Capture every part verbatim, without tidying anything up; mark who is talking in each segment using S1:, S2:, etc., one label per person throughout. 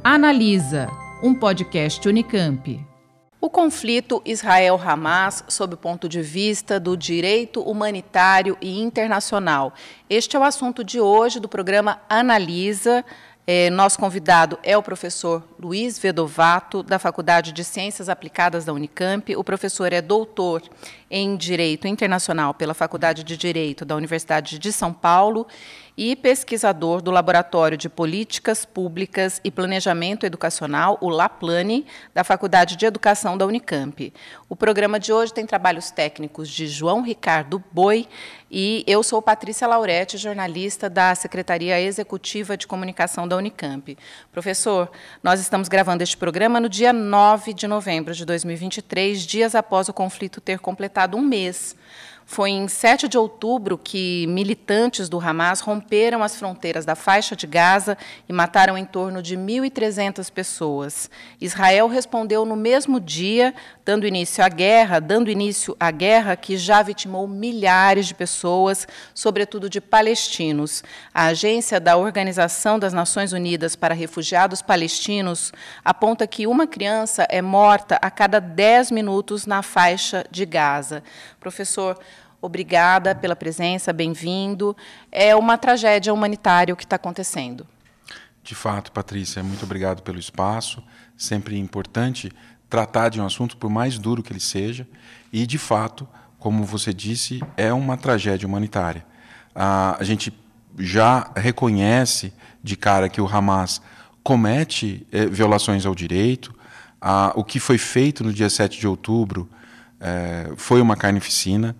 S1: Analisa, um podcast Unicamp.
S2: O conflito Israel-Hamas sob o ponto de vista do direito humanitário e internacional. Este é o assunto de hoje do programa Analisa. É, nosso convidado é o professor Luiz Vedovato, da Faculdade de Ciências Aplicadas da Unicamp. O professor é doutor em Direito Internacional pela Faculdade de Direito da Universidade de São Paulo e pesquisador do Laboratório de Políticas Públicas e Planejamento Educacional, o LAPLANE, da Faculdade de Educação da Unicamp. O programa de hoje tem trabalhos técnicos de João Ricardo Boi e eu sou Patrícia Lauretti, jornalista da Secretaria Executiva de Comunicação da Unicamp. Professor, nós estamos gravando este programa no dia nove de novembro de dois mil e vinte e três, dias após o conflito ter completado um mês. Foi em sete de outubro que militantes do Hamas romperam as fronteiras da faixa de Gaza e mataram em torno de mil e trezentas pessoas. Israel respondeu no mesmo dia, dando início à guerra, dando início à guerra que já vitimou milhares de pessoas, sobretudo de palestinos. A agência da Organização das Nações Unidas para Refugiados Palestinos aponta que uma criança é morta a cada dez minutos na faixa de Gaza. Professor, obrigada pela presença, bem-vindo. É uma tragédia humanitária o que está acontecendo.
S3: De fato, Patrícia, muito obrigado pelo espaço. Sempre importante tratar de um assunto, por mais duro que ele seja, e, de fato, como você disse, é uma tragédia humanitária. Ah, a gente já reconhece de cara que o Hamas comete eh, violações ao direito. Ah, o que foi feito no dia sete de outubro eh, foi uma carnificina.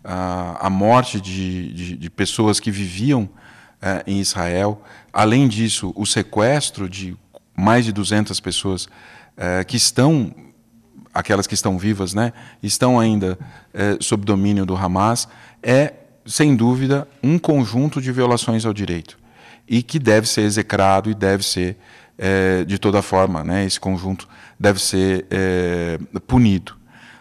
S3: A morte de, de, de pessoas que viviam eh, em Israel. Além disso, o sequestro de mais de duzentas pessoas eh, que estão, aquelas que estão vivas, né, estão ainda eh, sob domínio do Hamas, é, sem dúvida, um conjunto de violações ao direito e que deve ser execrado e deve ser, eh, de toda forma, né, esse conjunto deve ser eh, punido.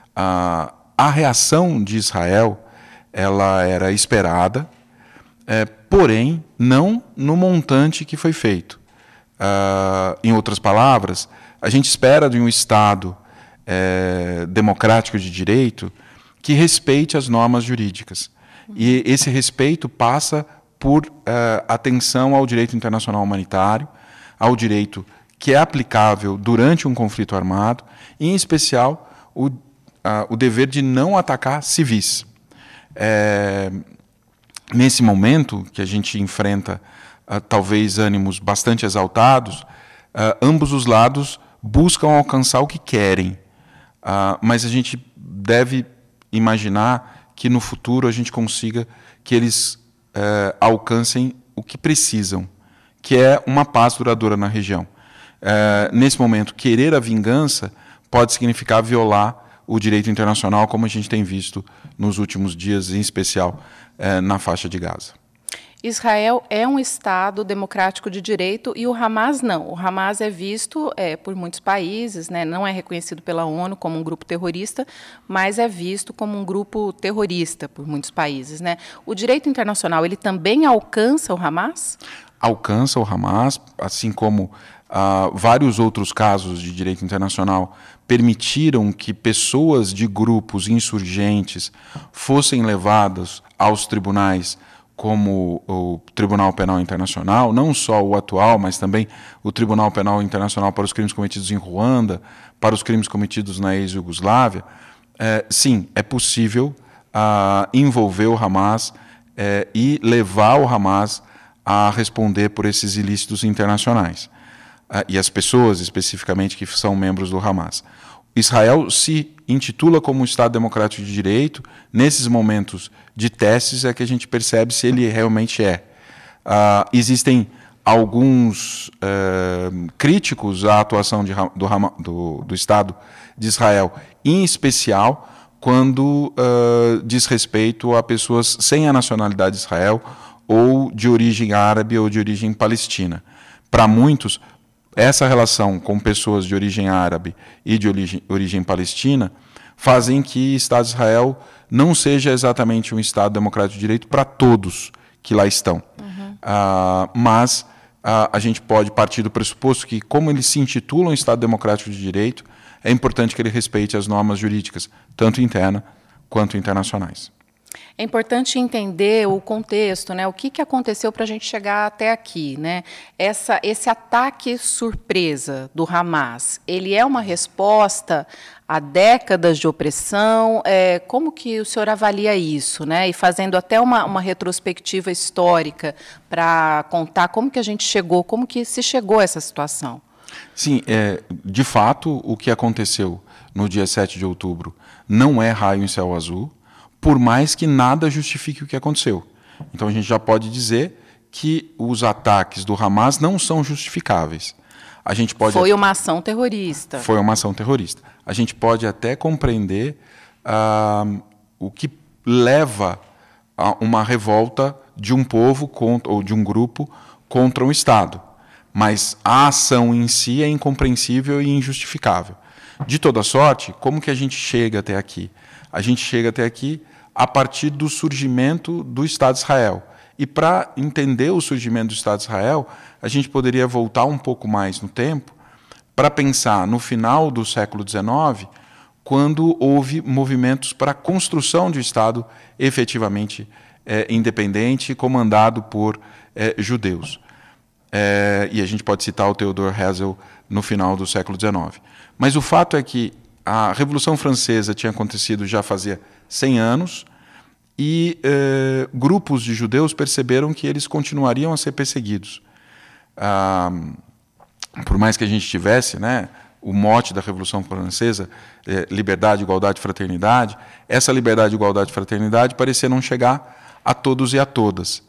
S3: A, a reação de Israel ela era esperada, é, porém, não no montante que foi feito. Uh, em outras palavras, a gente espera de um Estado é, democrático de direito que respeite as normas jurídicas. E esse respeito passa por uh, atenção ao direito internacional humanitário, ao direito que é aplicável durante um conflito armado, e, em especial, o, uh, o dever de não atacar civis. É, nesse momento que a gente enfrenta uh, talvez ânimos bastante exaltados, uh, ambos os lados buscam alcançar o que querem, uh, mas a gente deve imaginar que no futuro a gente consiga que eles uh, alcancem o que precisam, que é uma paz duradoura na região. Uh, nesse momento, querer a vingança pode significar violar o direito internacional, como a gente tem visto nos últimos dias, em especial eh, na faixa de Gaza.
S2: Israel é um Estado democrático de direito e o Hamas não. O Hamas é visto é, por muitos países, né, não é reconhecido pela ONU como um grupo terrorista, mas é visto como um grupo terrorista por muitos países, né? O direito internacional, ele também alcança o Hamas?
S3: Alcança o Hamas, assim como ah, vários outros casos de direito internacional permitiram que pessoas de grupos insurgentes fossem levadas aos tribunais, como o Tribunal Penal Internacional, não só o atual, mas também o Tribunal Penal Internacional para os crimes cometidos em Ruanda, para os crimes cometidos na ex-Iugoslávia. É, sim, é possível ah, envolver o Hamas é, e levar o Hamas a responder por esses ilícitos internacionais. Ah, e as pessoas, especificamente, que são membros do Hamas. Israel se intitula como um Estado democrático de direito. Nesses momentos de testes é que a gente percebe se ele realmente é. Uh, existem alguns uh, críticos à atuação de, do, do, do Estado de Israel, em especial quando uh, diz respeito a pessoas sem a nacionalidade de Israel ou de origem árabe ou de origem palestina. Para muitos, essa relação com pessoas de origem árabe e de origem, origem palestina fazem que o Estado de Israel não seja exatamente um Estado democrático de direito para todos que lá estão. Uhum. Uh, mas a, a gente pode partir do pressuposto que, como ele se intitula um Estado democrático de direito, é importante que ele respeite as normas jurídicas, tanto internas quanto internacionais.
S2: É importante entender o contexto, né? O que, que aconteceu para a gente chegar até aqui, né? Essa, esse ataque surpresa do Hamas, ele é uma resposta a décadas de opressão? É, como que o senhor avalia isso, né? E fazendo até uma, uma retrospectiva histórica para contar como que a gente chegou, como que se chegou a essa situação.
S3: Sim, é, de fato, o que aconteceu no dia sete de outubro não é raio em céu azul, por mais que nada justifique o que aconteceu. Então a gente já pode dizer que os ataques do Hamas não são justificáveis. A gente pode
S2: Foi uma ação terrorista.
S3: Foi uma ação terrorista. A gente pode até compreender ah, o que leva a uma revolta de um povo contra, ou de um grupo contra um Estado. Mas a ação em si é incompreensível e injustificável. De toda sorte, como que a gente chega até aqui? A gente chega até aqui a partir do surgimento do Estado de Israel. E para entender o surgimento do Estado de Israel, a gente poderia voltar um pouco mais no tempo para pensar no final do século dezenove, quando houve movimentos para a construção de um Estado efetivamente é, independente, comandado por é, judeus. É, e a gente pode citar o Theodor Herzl no final do século dezenove. Mas o fato é que a Revolução Francesa tinha acontecido já fazia cem anos e eh, grupos de judeus perceberam que eles continuariam a ser perseguidos. Ah, por mais que a gente tivesse, né, o mote da Revolução Francesa, eh, liberdade, igualdade, fraternidade, essa liberdade, igualdade e fraternidade parecia não chegar a todos e a todas.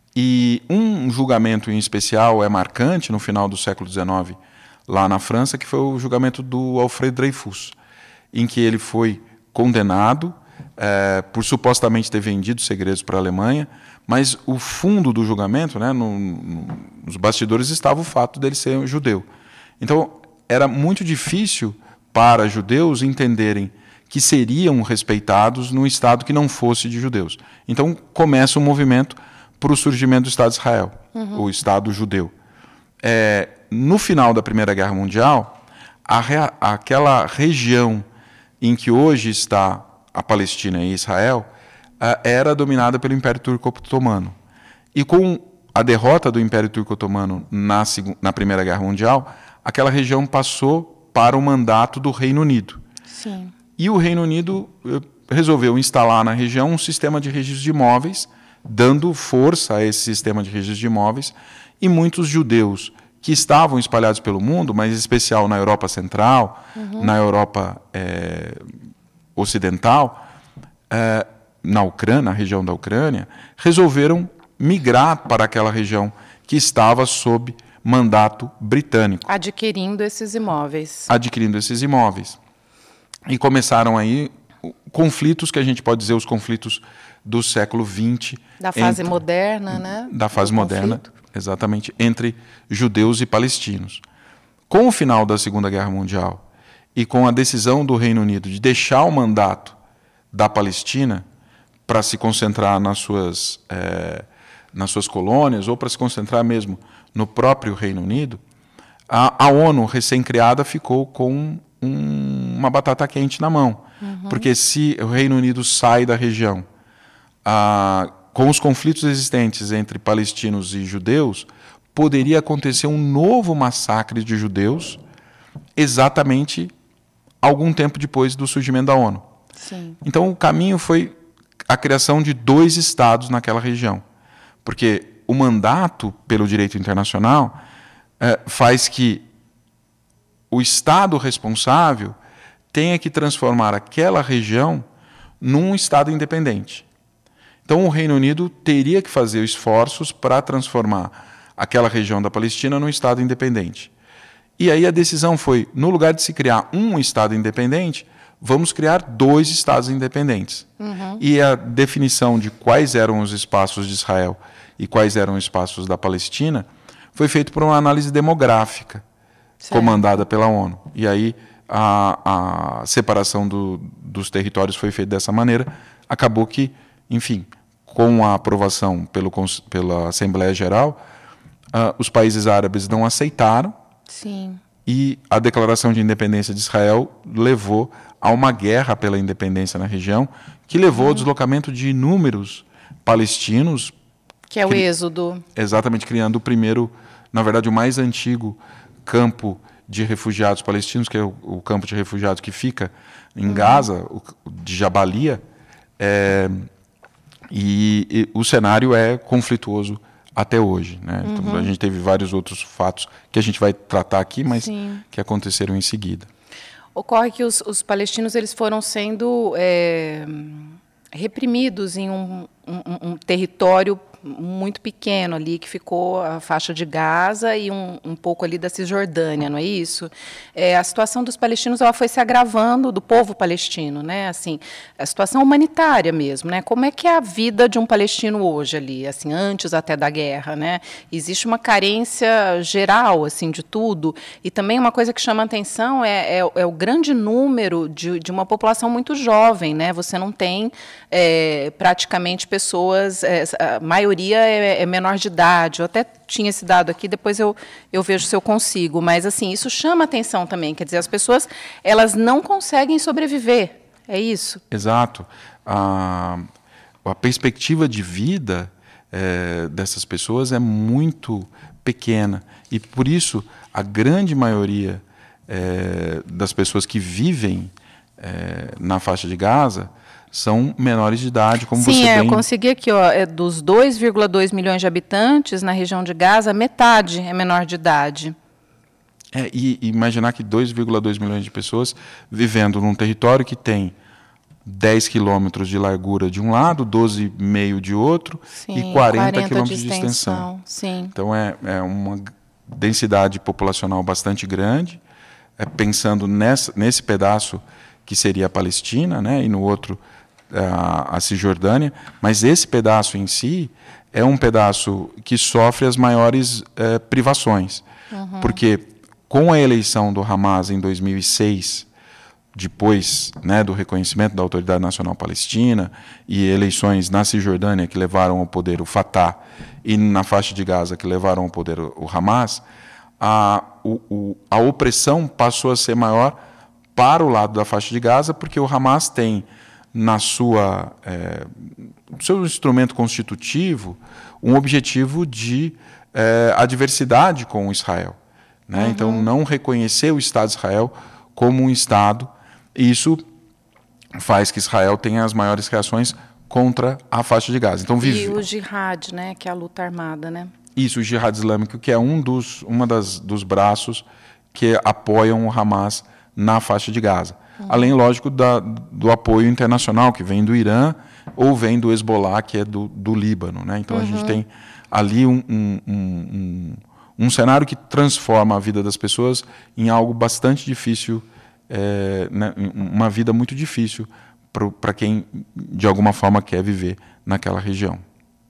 S3: E um julgamento em especial é marcante no final do século dezenove, lá na França, que foi o julgamento do Alfred Dreyfus, em que ele foi condenado é, por supostamente ter vendido segredos para a Alemanha, mas o fundo do julgamento, né, no, no, nos bastidores, estava o fato dele ser um judeu. Então, era muito difícil para judeus entenderem que seriam respeitados num Estado que não fosse de judeus. Então, começa um movimento para o surgimento do Estado de Israel, uhum. o Estado judeu. É, no final da Primeira Guerra Mundial, a rea, aquela região em que hoje está a Palestina e Israel uh, era dominada pelo Império Turco-Otomano. E com a derrota do Império Turco-Otomano na, na Primeira Guerra Mundial, aquela região passou para o mandato do Reino Unido.
S2: Sim.
S3: E o Reino Unido uh, resolveu instalar na região um sistema de registro de imóveis, dando força a esse sistema de registro de imóveis, e muitos judeus que estavam espalhados pelo mundo, mas em especial na Europa Central, uhum. na Europa é, Ocidental, é, na Ucrânia, na região da Ucrânia, resolveram migrar para aquela região que estava sob mandato britânico.
S2: Adquirindo esses imóveis.
S3: Adquirindo esses imóveis. E começaram aí conflitos que a gente pode dizer os conflitos do século vinte.
S2: Da fase
S3: entre,
S2: moderna, né?
S3: Da fase moderna, exatamente, entre judeus e palestinos. Com o final da Segunda Guerra Mundial e com a decisão do Reino Unido de deixar o mandato da Palestina para se concentrar nas suas, é, nas suas colônias ou para se concentrar mesmo no próprio Reino Unido, a, a ONU, recém-criada, ficou com um, uma batata quente na mão. Uhum. Porque se o Reino Unido sai da região ah, com os conflitos existentes entre palestinos e judeus, poderia acontecer um novo massacre de judeus exatamente algum tempo depois do surgimento da ONU.
S2: Sim.
S3: Então o caminho foi a criação de dois estados naquela região. Porque o mandato pelo direito internacional eh, faz que o Estado responsável tenha que transformar aquela região num Estado independente. Então o Reino Unido teria que fazer esforços para transformar aquela região da Palestina num Estado independente. E aí a decisão foi, no lugar de se criar um Estado independente, vamos criar dois Estados independentes. Uhum. E a definição de quais eram os espaços de Israel e quais eram os espaços da Palestina foi feita por uma análise demográfica, certo, comandada pela ONU. E aí a, a separação do, dos territórios foi feita dessa maneira. Acabou que, enfim, com a aprovação pelo, pela Assembleia Geral, uh, os países árabes não aceitaram.
S2: Sim.
S3: E a declaração de independência de Israel levou a uma guerra pela independência na região, que levou uhum. ao deslocamento de inúmeros palestinos.
S2: Que é o cri... êxodo.
S3: Exatamente, criando o primeiro, na verdade, o mais antigo campo de refugiados palestinos, que é o, o campo de refugiados que fica em uhum. Gaza, o, de Jabalia. É, e, e o cenário é conflituoso até hoje, né? Uhum. Então, a gente teve vários outros fatos que a gente vai tratar aqui, mas Sim. que aconteceram em seguida.
S2: Ocorre que os, os palestinos eles foram sendo é, reprimidos em um, um, um território muito pequeno ali, que ficou a faixa de Gaza e um, um pouco ali da Cisjordânia, não é isso? É, a situação dos palestinos ela foi se agravando, do povo palestino, né? Assim, a situação humanitária mesmo, né? Como é que é a vida de um palestino hoje ali, assim, antes até da guerra, né? Existe uma carência geral, assim, de tudo, e também uma coisa que chama a atenção é, é, é o grande número de, de uma população muito jovem, né? Você não tem é, praticamente pessoas, é, a maioria é, é menor de idade. Eu até tinha esse dado aqui, depois eu, eu vejo se eu consigo. Mas, assim, isso chama atenção também. Quer dizer, as pessoas elas não conseguem sobreviver. É isso?
S3: Exato. A, a perspectiva de vida é, dessas pessoas é muito pequena. E, por isso, a grande maioria é, das pessoas que vivem é, na faixa de Gaza são menores de idade, como
S2: Sim,
S3: você
S2: é,
S3: bem...
S2: eu consegui aqui, ó, é dos dois vírgula dois milhões de habitantes na região de Gaza, metade é menor de idade.
S3: É, e, e imaginar que dois vírgula dois milhões de pessoas vivendo num território que tem dez quilômetros de largura de um lado, doze vírgula cinco de outro, Sim, e quarenta quilômetros de, de extensão.
S2: Sim.
S3: Então, é, é uma densidade populacional bastante grande, é, pensando nessa, nesse pedaço que seria a Palestina, né, e no outro a, a Cisjordânia, mas esse pedaço em si é um pedaço que sofre as maiores eh, privações, uhum. porque com a eleição do Hamas em dois mil e seis, depois, né, do reconhecimento da Autoridade Nacional Palestina e eleições na Cisjordânia que levaram ao poder o Fatah e na faixa de Gaza que levaram ao poder o, o Hamas, a, o, o, a opressão passou a ser maior para o lado da faixa de Gaza, porque o Hamas tem na sua é, seu instrumento constitutivo um objetivo de é, adversidade com Israel, né? Uhum. Então, não reconhecer o Estado de Israel como um Estado, e isso faz que Israel tenha as maiores reações contra a faixa de Gaza. Então, vive...
S2: E o jihad, né, que é a luta armada, né?
S3: Isso, o jihad islâmico, que é um dos, uma das, dos braços que apoiam o Hamas na faixa de Gaza. Uhum. Além, lógico, da, do apoio internacional, que vem do Irã ou vem do Hezbollah, que é do, do Líbano, né? Então, uhum. a gente tem ali um, um, um, um cenário que transforma a vida das pessoas em algo bastante difícil, é, né? Uma vida muito difícil para quem, de alguma forma, quer viver naquela região.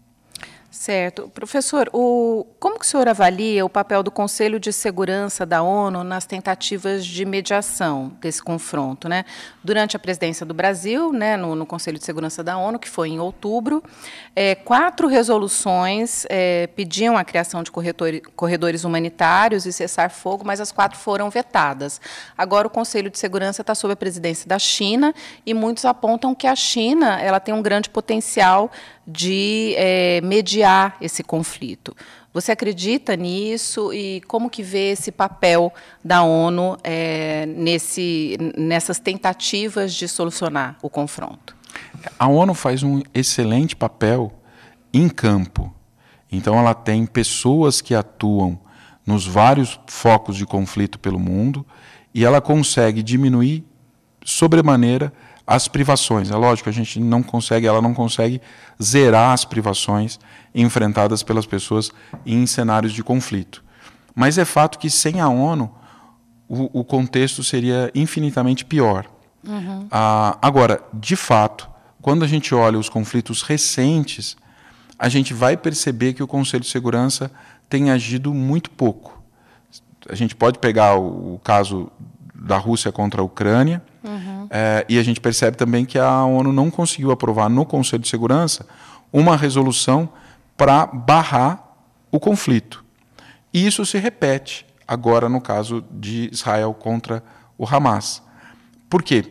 S2: Certo. Professor, o, como que o senhor avalia o papel do Conselho de Segurança da ONU nas tentativas de mediação desse confronto, né? Durante a presidência do Brasil, né, no, no Conselho de Segurança da ONU, que foi em outubro, é, quatro resoluções é, pediam a criação de corredores, corredores humanitários e cessar-fogo, mas as quatro foram vetadas. Agora o Conselho de Segurança está sob a presidência da China e muitos apontam que a China ela tem um grande potencial de é, mediar esse conflito. Você acredita nisso e como que vê esse papel da ONU é, nesse, nessas tentativas de solucionar o confronto?
S3: A ONU faz um excelente papel em campo. Então, ela tem pessoas que atuam nos vários focos de conflito pelo mundo e ela consegue diminuir sobremaneira as privações. É lógico, a gente não consegue, ela não consegue zerar as privações enfrentadas pelas pessoas em cenários de conflito. Mas é fato que sem a ONU o, o contexto seria infinitamente pior. Uhum. Ah, agora, de fato, quando a gente olha os conflitos recentes, a gente vai perceber que o Conselho de Segurança tem agido muito pouco. A gente pode pegar o, o caso da Rússia contra a Ucrânia, uhum. é, e a gente percebe também que a ONU não conseguiu aprovar no Conselho de Segurança uma resolução para barrar o conflito. E isso se repete agora no caso de Israel contra o Hamas. Por quê?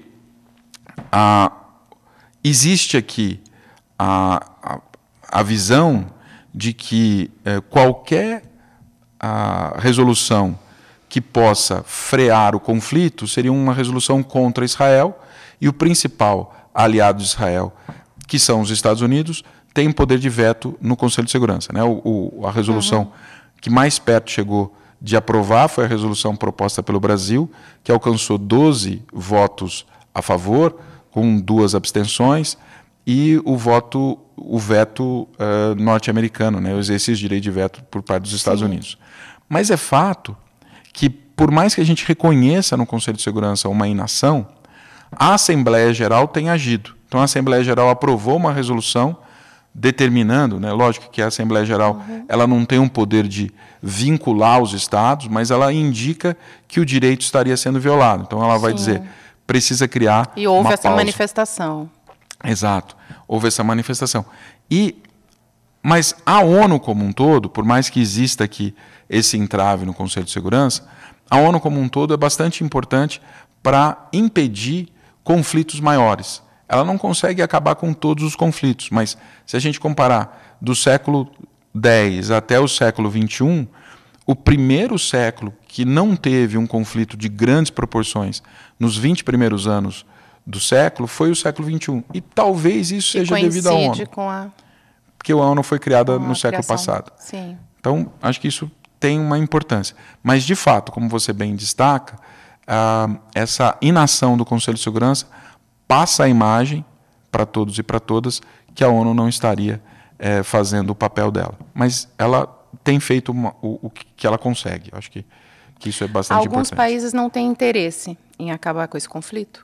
S3: Ah, existe aqui a, a, a visão de que eh, qualquer a, resolução que possa frear o conflito seria uma resolução contra Israel, e o principal aliado de Israel, que são os Estados Unidos, tem poder de veto no Conselho de Segurança, né? O, o, a resolução uhum. que mais perto chegou de aprovar foi a resolução proposta pelo Brasil, que alcançou doze votos a favor, com duas abstenções, e o voto, o veto uh, norte-americano, né? O exercício de direito de veto por parte dos Estados Sim. Unidos. Mas é fato que, por mais que a gente reconheça no Conselho de Segurança uma inação, a Assembleia Geral tem agido. Então, a Assembleia Geral aprovou uma resolução determinando, né, lógico que a Assembleia Geral uhum. ela não tem um poder de vincular os estados, mas ela indica que o direito estaria sendo violado. Então, ela vai Sim. dizer, precisa criar
S2: E houve
S3: uma
S2: essa
S3: pausa.
S2: manifestação.
S3: Exato, houve essa manifestação. E, mas a ONU como um todo, por mais que exista aqui esse entrave no Conselho de Segurança, a ONU como um todo é bastante importante para impedir conflitos maiores. Ela não consegue acabar com todos os conflitos, mas se a gente comparar do século dez até o século vinte e um, o primeiro século que não teve um conflito de grandes proporções nos vinte primeiros anos do século foi o século vinte e um. E talvez isso
S2: que
S3: seja devido à ONU.
S2: Com a...
S3: Porque a ONU foi criada
S2: com
S3: no século
S2: criação.
S3: passado.
S2: Sim.
S3: Então, acho que isso tem uma importância. Mas, de fato, como você bem destaca, ah, essa inação do Conselho de Segurança passa a imagem para todos e para todas que a ONU não estaria é, fazendo o papel dela. Mas ela tem feito uma, o, o que ela consegue. Acho que, que isso é bastante
S2: Alguns
S3: importante.
S2: Alguns países não têm interesse em acabar com esse conflito?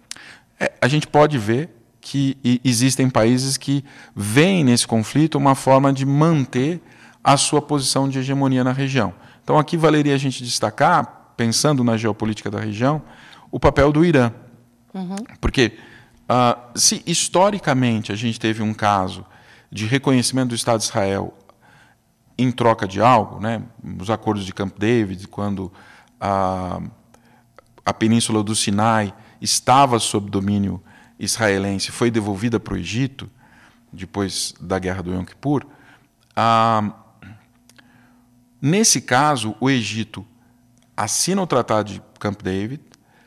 S3: É, a gente pode ver que existem países que veem nesse conflito uma forma de manter a sua posição de hegemonia na região. Então, aqui valeria a gente destacar, pensando na geopolítica da região, o papel do Irã. Uhum. Porque, uh, se historicamente a gente teve um caso de reconhecimento do Estado de Israel em troca de algo, né, os acordos de Camp David, quando a, a península do Sinai estava sob domínio israelense, foi devolvida para o Egito, depois da Guerra do Yom Kippur, ah, nesse caso, o Egito assina o Tratado de Camp David,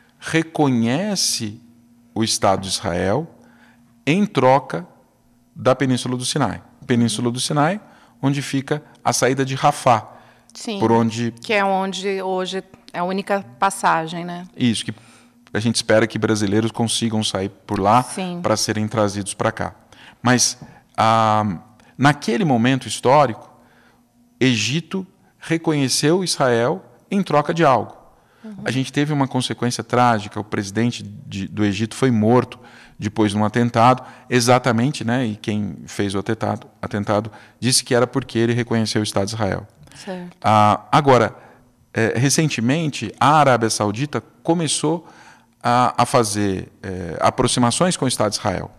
S3: reconhece o Estado de Israel em troca da Península do Sinai. Península do Sinai, onde fica a saída de Rafah.
S2: Sim,
S3: por onde...
S2: que é onde hoje é a única passagem, né?
S3: Isso, que a gente espera que brasileiros consigam sair por lá para serem trazidos para cá. Mas, ah, naquele momento histórico, Egito reconheceu Israel em troca de algo. Uhum. A gente teve uma consequência trágica, o presidente de, do Egito foi morto depois de um atentado, exatamente, né, e quem fez o atentado, atentado disse que era porque ele reconheceu o Estado de Israel.
S2: Certo.
S3: Ah, agora, é, recentemente, a Arábia Saudita começou a, a fazer é, aproximações com o Estado de Israel.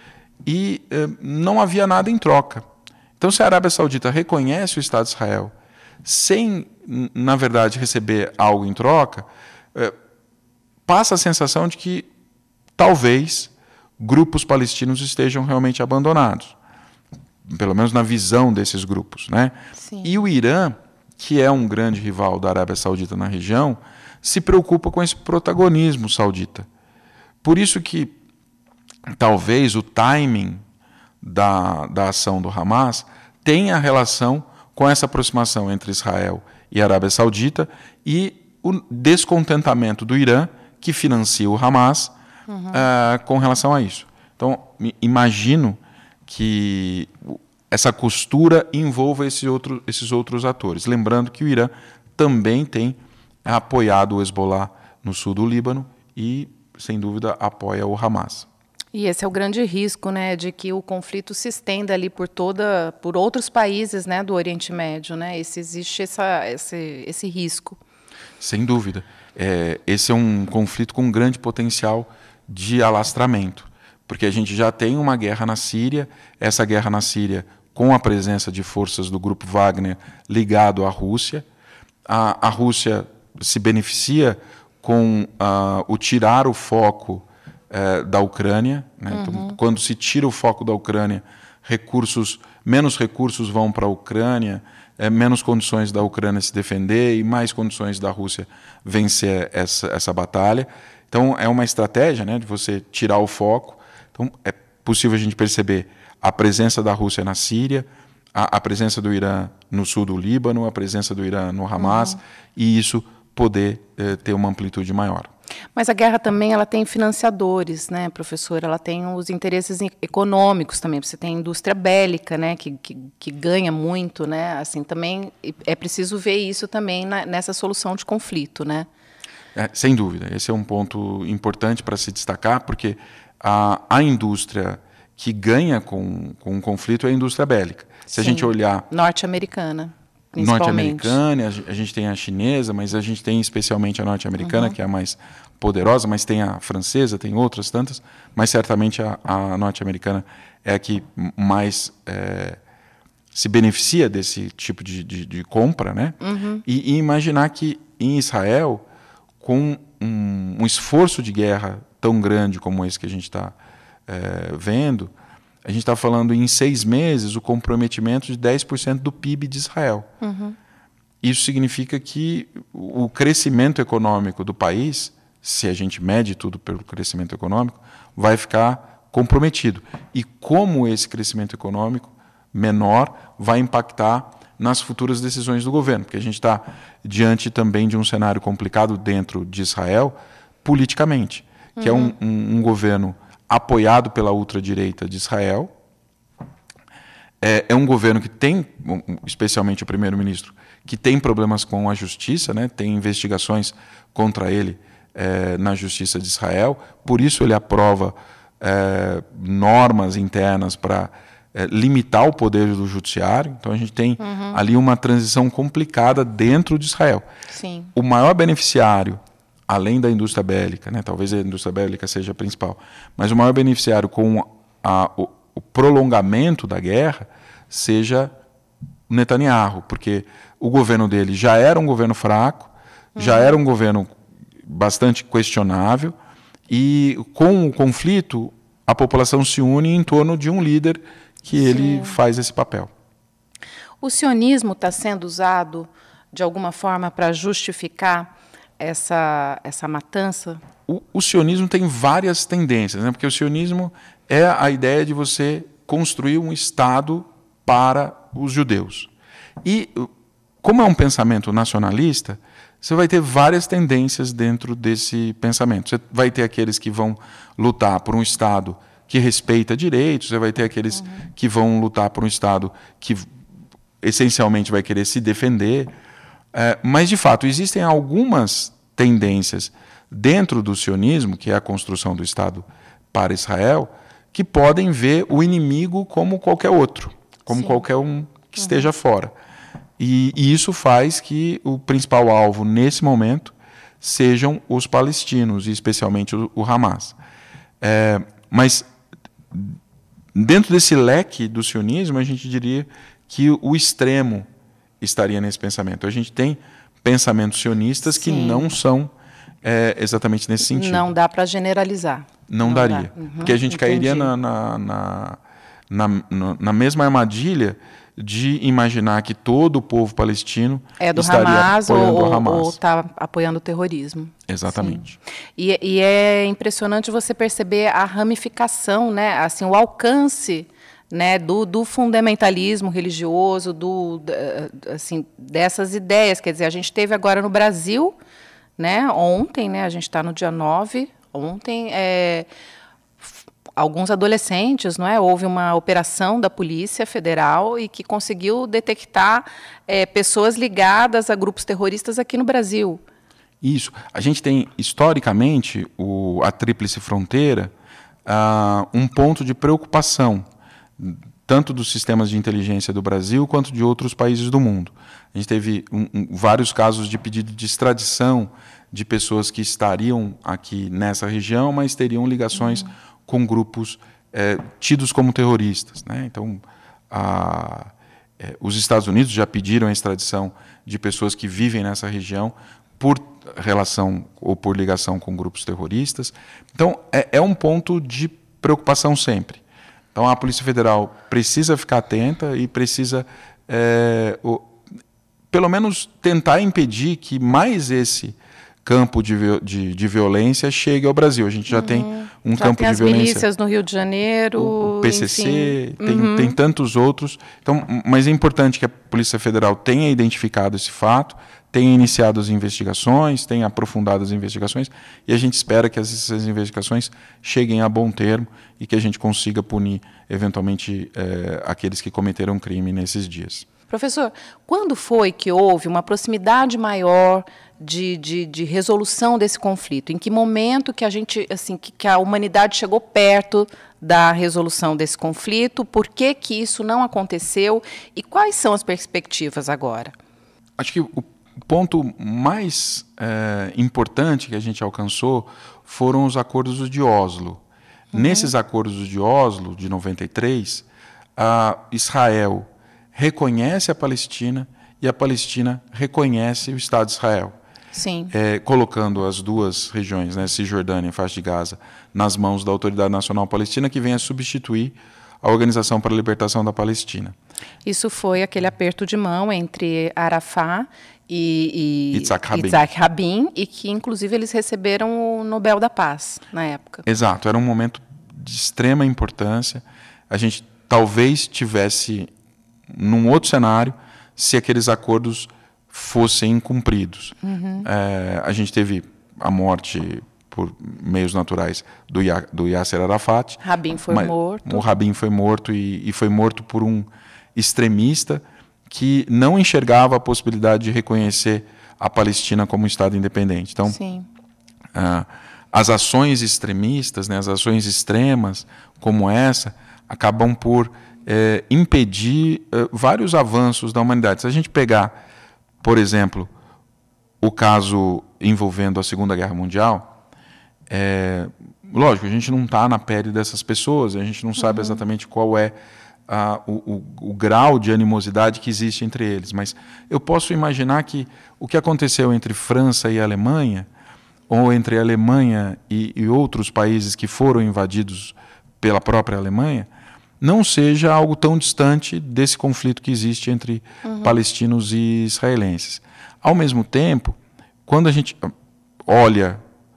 S3: E é, não havia nada em troca. Então, se a Arábia Saudita reconhece o Estado de Israel sem, na verdade, receber algo em troca, é, passa a sensação de que, talvez, grupos palestinos estejam realmente abandonados. Pelo menos na visão desses grupos, né?
S2: Sim.
S3: E o Irã, que é um grande rival da Arábia Saudita na região, se preocupa com esse protagonismo saudita. Por isso que, talvez, o timing da, da ação do Hamas tenha relação com essa aproximação entre Israel e a Arábia Saudita e o descontentamento do Irã, que financia o Hamas, uhum. uh, com relação a isso. Então, imagino que essa costura envolva esse outro, esses outros atores. Lembrando que o Irã também tem apoiado o Hezbollah no sul do Líbano e, sem dúvida, apoia o Hamas.
S2: E esse é o grande risco, né, de que o conflito se estenda ali por toda, por outros países, né, do Oriente Médio, né? Esse, existe essa, esse, esse risco.
S3: Sem dúvida. É, esse é um conflito com um grande potencial de alastramento, porque a gente já tem uma guerra na Síria, essa guerra na Síria com a presença de forças do grupo Wagner ligado à Rússia, a, a Rússia se beneficia com uh, o tirar o foco uh, da Ucrânia, né? Uhum. Então, quando se tira o foco da Ucrânia, recursos, menos recursos vão para a Ucrânia, é, menos condições da Ucrânia se defender e mais condições da Rússia vencer essa, essa batalha. Então, é uma estratégia, né, de você tirar o foco. Então, é possível a gente perceber a presença da Rússia na Síria, a, a presença do Irã no sul do Líbano, a presença do Irã no Hamas, uhum. e isso poder eh, ter uma amplitude maior.
S2: Mas a guerra também ela tem financiadores, né, professor? Ela tem os interesses econômicos também. Você tem a indústria bélica, né, que, que, que ganha muito, né? Assim, também é preciso ver isso também na, nessa solução de conflito, né?
S3: É, sem dúvida. Esse é um ponto importante para se destacar, porque a, a indústria que ganha com, com o conflito é a indústria bélica. Se Sim. a gente olhar...
S2: Norte-americana.
S3: Norte-americana, a gente tem a chinesa, mas a gente tem especialmente a norte-americana, uhum. que é a mais poderosa, mas tem a francesa, tem outras tantas, mas certamente a, a norte-americana é a que mais é, se beneficia desse tipo de, de, de compra, né? Uhum. E, e imaginar que em Israel, com um, um esforço de guerra tão grande como esse que a gente está é, vendo, a gente está falando em seis meses o comprometimento de dez por cento do P I B de Israel. Uhum. Isso significa que o crescimento econômico do país, se a gente mede tudo pelo crescimento econômico, vai ficar comprometido. E como esse crescimento econômico menor vai impactar nas futuras decisões do governo, porque a gente está diante também de um cenário complicado dentro de Israel, politicamente, que uhum. é um, um, um governo apoiado pela ultradireita de Israel. É, é um governo que tem, especialmente o primeiro-ministro, que tem problemas com a justiça, né? Tem investigações contra ele é, na justiça de Israel, por isso ele aprova é, normas internas para é, limitar o poder do judiciário. Então a gente tem uhum. ali uma transição complicada dentro de Israel.
S2: Sim.
S3: O maior beneficiário, além da indústria bélica, né, talvez a indústria bélica seja a principal, mas o maior beneficiário com a, o, o prolongamento da guerra seja o Netanyahu, porque o governo dele já era um governo fraco, uhum. já era um governo bastante questionável, e com o conflito a população se une em torno de um líder que Sim. ele faz esse papel.
S2: O sionismo está sendo usado de alguma forma para justificar essa, essa matança?
S3: O, o sionismo tem várias tendências, né? Porque o sionismo é a ideia de você construir um Estado para os judeus. E, como é um pensamento nacionalista, você vai ter várias tendências dentro desse pensamento. Você vai ter aqueles que vão lutar por um Estado que respeita direitos, você vai ter aqueles uhum. que vão lutar por um Estado que essencialmente vai querer se defender. É, mas, de fato, existem algumas tendências dentro do sionismo, que é a construção do Estado para Israel, que podem ver o inimigo como qualquer outro, como Sim. qualquer um que uhum. esteja fora. E, e isso faz que o principal alvo, nesse momento, sejam os palestinos, e especialmente o, o Hamas. É, mas, dentro desse leque do sionismo, a gente diria que o extremo estaria nesse pensamento. A gente tem pensamentos sionistas Sim. que não são é, exatamente nesse sentido.
S2: Não dá para generalizar.
S3: Não, não daria. Dá. Uhum, porque a gente entendi. cairia na, na, na, na, na mesma armadilha de imaginar que todo o povo palestino
S2: é do
S3: estaria
S2: Hamas
S3: apoiando
S2: ou,
S3: o Hamas.
S2: Ou está apoiando o terrorismo.
S3: Exatamente.
S2: E, e é impressionante você perceber a ramificação, né? Assim, o alcance... Né, do, do fundamentalismo religioso, do, assim, dessas ideias. Quer dizer, a gente teve agora no Brasil, né, ontem, né, a gente está no dia nove, ontem, é, alguns adolescentes, não é, houve uma operação da Polícia Federal e que conseguiu detectar é, pessoas ligadas a grupos terroristas aqui no Brasil.
S3: Isso. A gente tem, historicamente, o, a Tríplice Fronteira, uh, um ponto de preocupação, tanto dos sistemas de inteligência do Brasil quanto de outros países do mundo. A gente teve um, um, vários casos de pedido de extradição de pessoas que estariam aqui nessa região, mas teriam ligações uhum. com grupos é, tidos como terroristas, né? Então, a, é, os Estados Unidos já pediram a extradição de pessoas que vivem nessa região por relação ou por ligação com grupos terroristas. Então, é, é um ponto de preocupação sempre. Então, a Polícia Federal precisa ficar atenta e precisa, é, o, pelo menos, tentar impedir que mais esse campo de, de, de violência chegue ao Brasil. A gente já uhum. tem um
S2: já
S3: campo
S2: tem
S3: de
S2: as
S3: violência.
S2: Milícias no Rio de Janeiro.
S3: O, o P C C,
S2: enfim.
S3: tem,
S2: uhum.
S3: tem tantos outros. Então, mas é importante que a Polícia Federal tenha identificado esse fato, tenha iniciado as investigações, tenha aprofundado as investigações, e a gente espera que essas investigações cheguem a bom termo e que a gente consiga punir, eventualmente, é, aqueles que cometeram crime nesses dias.
S2: Professor, quando foi que houve uma proximidade maior de, de, de resolução desse conflito? Em que momento que a gente, assim, que, que a humanidade chegou perto da resolução desse conflito? Por que que isso não aconteceu? E quais são as perspectivas agora?
S3: Acho que o ponto mais é, importante que a gente alcançou foram os acordos de Oslo. Uhum. Nesses acordos de Oslo, de noventa e três, a Israel reconhece a Palestina e a Palestina reconhece o Estado de Israel.
S2: Sim.
S3: É, colocando as duas regiões, né, Cisjordânia e Faixa de Gaza, nas mãos da Autoridade Nacional Palestina, que vem a substituir a Organização para a Libertação da Palestina.
S2: Isso foi aquele aperto de mão entre Arafat e, e
S3: Yitzhak Rabin.
S2: Yitzhak Rabin, e que, inclusive, eles receberam o Nobel da Paz na época.
S3: Exato, era um momento de extrema importância. A gente talvez tivesse num outro cenário se aqueles acordos fossem cumpridos. Uhum. É, a gente teve a morte por meios naturais do, Ya, do Yasser Arafat.
S2: Rabin foi morto.
S3: O Rabin foi morto e, e foi morto por um extremista que não enxergava a possibilidade de reconhecer a Palestina como um Estado independente. Então,
S2: Sim.
S3: Uh, as ações extremistas, né, as ações extremas como essa, acabam por é, impedir uh, vários avanços da humanidade. Se a gente pegar, por exemplo, o caso envolvendo a Segunda Guerra Mundial, é, lógico, a gente não está na pele dessas pessoas, a gente não sabe uhum. exatamente qual é a, o, o, o grau de animosidade que existe entre eles, mas eu posso imaginar que o que aconteceu entre França e Alemanha, ou entre a Alemanha e, e outros países que foram invadidos pela própria Alemanha, não seja algo tão distante desse conflito que existe entre uhum. palestinos e israelenses. Ao mesmo tempo, quando a gente olha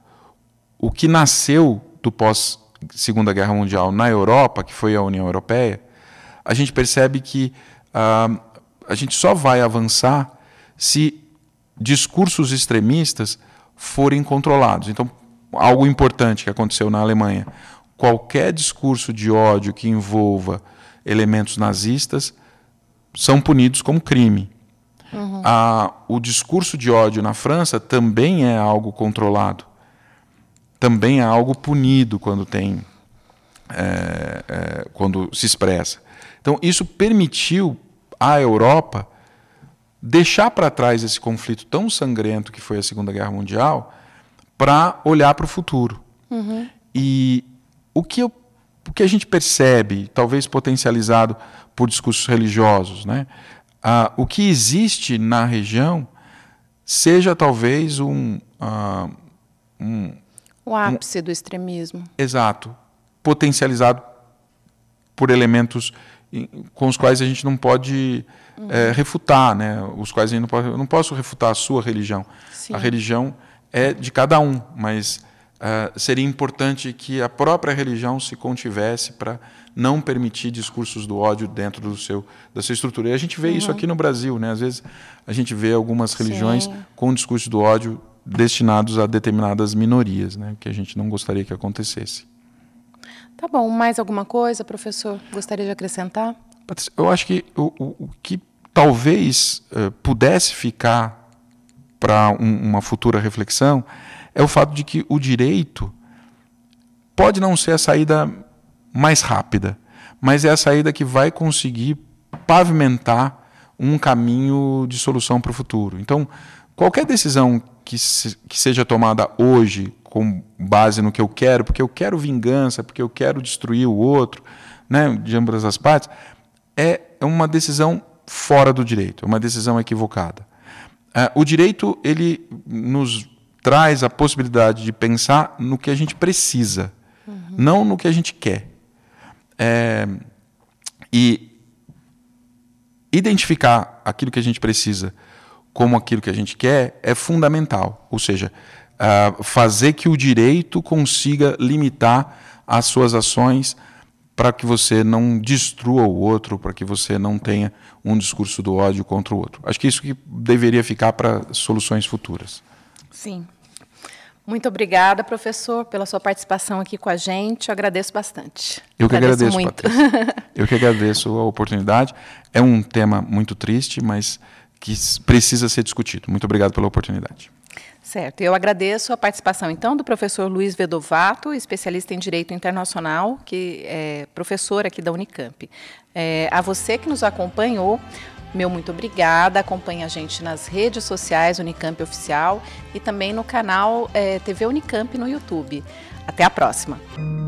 S3: o que nasceu do pós-Segunda Guerra Mundial na Europa, que foi a União Europeia, a gente percebe que uh, a gente só vai avançar se discursos extremistas forem controlados. Então, algo importante que aconteceu na Alemanha: qualquer discurso de ódio que envolva elementos nazistas são punidos como crime. Uhum. Ah, o discurso de ódio na França também é algo controlado. Também é algo punido quando tem, é, é, quando se expressa. Então, isso permitiu à Europa deixar para trás esse conflito tão sangrento que foi a Segunda Guerra Mundial para olhar para o futuro. Uhum. E o que, eu, o que a gente percebe, talvez potencializado por discursos religiosos, né? Ah, o que existe na região seja talvez um... Ah, um
S2: o ápice um, do extremismo.
S3: Exato. Potencializado por elementos com os quais a gente não pode uhum. é, refutar, né? Os quais a gente não pode, eu não posso refutar a sua religião. Sim. A religião é de cada um, mas uh, seria importante que a própria religião se contivesse para não permitir discursos do ódio dentro do seu, da sua estrutura. E a gente vê uhum. isso aqui no Brasil, né? Às vezes a gente vê algumas religiões Sim. com discurso do ódio destinados a determinadas minorias, né? Que a gente não gostaria que acontecesse.
S2: Tá bom. Mais alguma coisa, professor? Gostaria de acrescentar?
S3: Eu acho que o, o, o que talvez uh, pudesse ficar para um, uma futura reflexão é o fato de que o direito pode não ser a saída mais rápida, mas é a saída que vai conseguir pavimentar um caminho de solução para o futuro. Então, qualquer decisão que, se, que seja tomada hoje com base no que eu quero, porque eu quero vingança, porque eu quero destruir o outro, né, de ambas as partes, é uma decisão fora do direito, é uma decisão equivocada. Uh, o direito, ele nos traz a possibilidade de pensar no que a gente precisa, uhum. não no que a gente quer. É, e identificar aquilo que a gente precisa como aquilo que a gente quer é fundamental. Ou seja, uh, fazer que o direito consiga limitar as suas ações para que você não destrua o outro, para que você não tenha um discurso do ódio contra o outro. Acho que isso que deveria ficar para soluções futuras.
S2: Sim. Muito obrigada, professor, pela sua participação aqui com a gente. Eu agradeço bastante.
S3: Eu que agradeço,
S2: muito.
S3: Patrícia. Eu que agradeço a oportunidade. É um tema muito triste, mas que precisa ser discutido. Muito obrigado pela oportunidade.
S2: Certo. Eu agradeço a participação, então, do professor Luiz Vedovato, especialista em Direito Internacional, que é professor aqui da Unicamp. É, a você que nos acompanhou, meu muito obrigada. Acompanhe a gente nas redes sociais Unicamp Oficial e também no canal é, T V Unicamp no YouTube. Até a próxima.